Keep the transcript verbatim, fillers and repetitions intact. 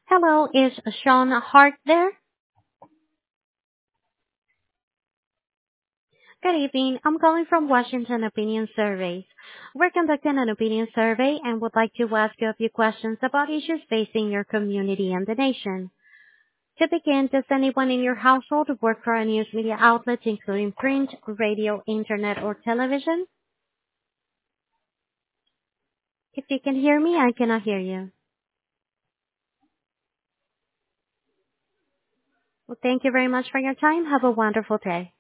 Hello, is Sean Hart there? Good evening. I'm calling from Washington Opinion Surveys. We're conducting an opinion survey and would like to ask you a few questions about issues facing your community and the nation. To begin, does anyone in your household work for a news media outlet, including print, radio, internet, or television? If you can hear me, I cannot hear you. Well, thank you very much for your time. Have a wonderful day.